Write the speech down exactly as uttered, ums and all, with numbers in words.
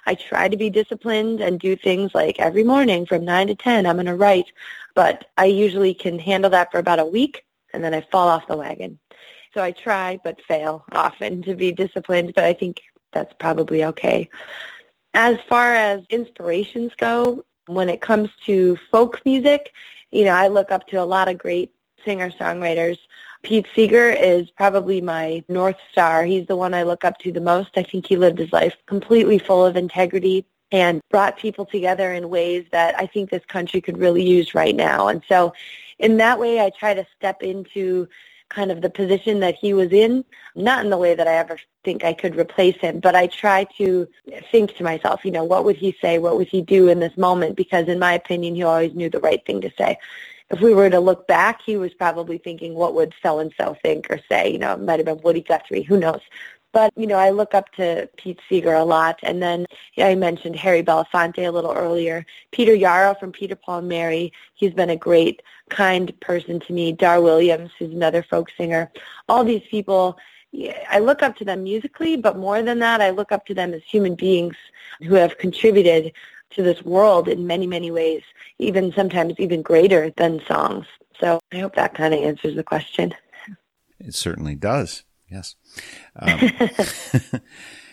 I try to be disciplined and do things like every morning from nine to ten, I'm going to write. But I usually can handle that for about a week, and then I fall off the wagon. So I try but fail often to be disciplined, but I think that's probably okay. As far as inspirations go, when it comes to folk music, you know, I look up to a lot of great singer-songwriters. Pete Seeger is probably my North Star. He's the one I look up to the most. I think he lived his life completely full of integrity and brought people together in ways that I think this country could really use right now. And so in that way, I try to step into kind of the position that he was in, not in the way that I ever think I could replace him, but I try to think to myself, you know, what would he say? What would he do in this moment? Because in my opinion, he always knew the right thing to say. If we were to look back, he was probably thinking, what would so-and-so think or say? You know, it might have been Woody Guthrie. Who knows? But, you know, I look up to Pete Seeger a lot. And then yeah, I mentioned Harry Belafonte a little earlier. Peter Yarrow from Peter, Paul, and Mary. He's been a great, kind person to me. Dar Williams, who's another folk singer. All these people, yeah, I look up to them musically, but more than that, I look up to them as human beings who have contributed to this world in many, many ways, even sometimes even greater than songs. So I hope that kind of answers the question. It certainly does. Yes. Um,